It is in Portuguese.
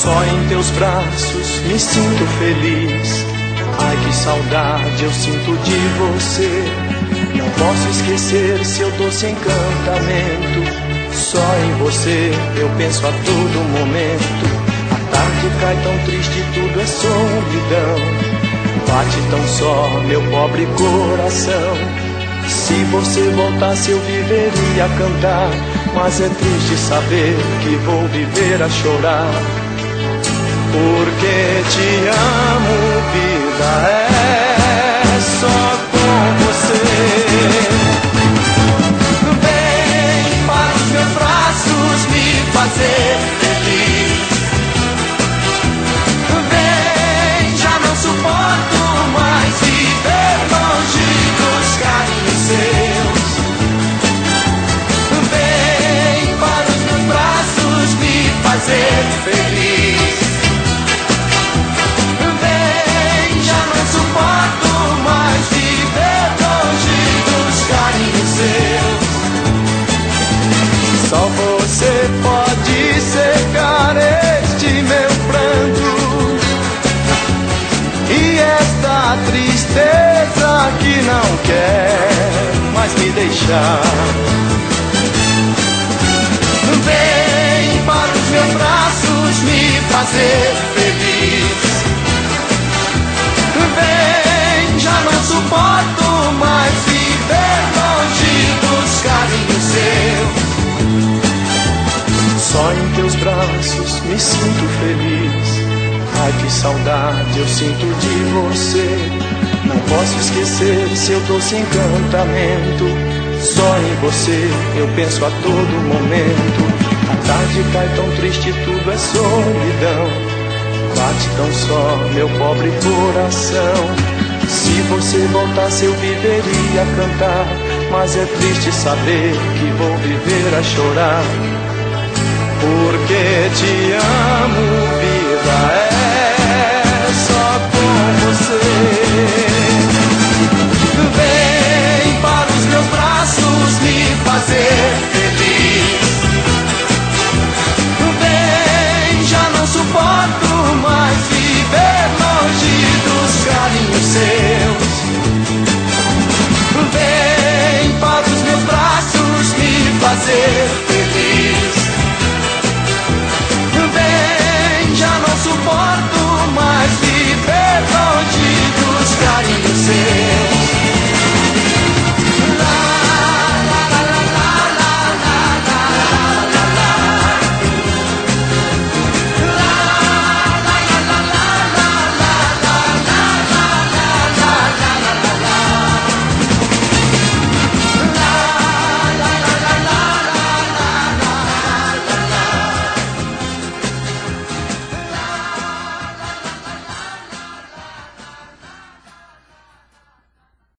Só em teus braços me sinto feliz. Ai, que saudade eu sinto de você. Não posso esquecer seu doce encantamento. Só em você eu penso a todo momento. A tarde cai tão triste, tudo é solidão. Bate tão só meu pobre coração. Se você voltasse eu viveria a cantar, mas é triste saber que vou viver a chorar. Porque te amo, vida, é só com você. Vem para os meus braços me fazer feliz. Vem, já não suporto mais viver longe dos carinhos seus. Vem para os meus braços me fazer feliz. Vem, já não suporto mais viver longe dos carinhos seus. Só você pode secar este meu pranto e esta tristeza que não quer mais me deixar. Vem para os meus braços me fazer feliz. Vem, já não suporto mais viver longe dos carinhos seus. Só em teus braços me sinto feliz. Ai, que saudade eu sinto de você. Não posso esquecer seu doce encantamento. Só em você eu penso a todo momento. A tarde cai tão triste, tudo é solidão. Bate tão só meu pobre coração. Se você voltasse eu viveria a cantar, mas é triste saber que vou viver a chorar. Porque te amo.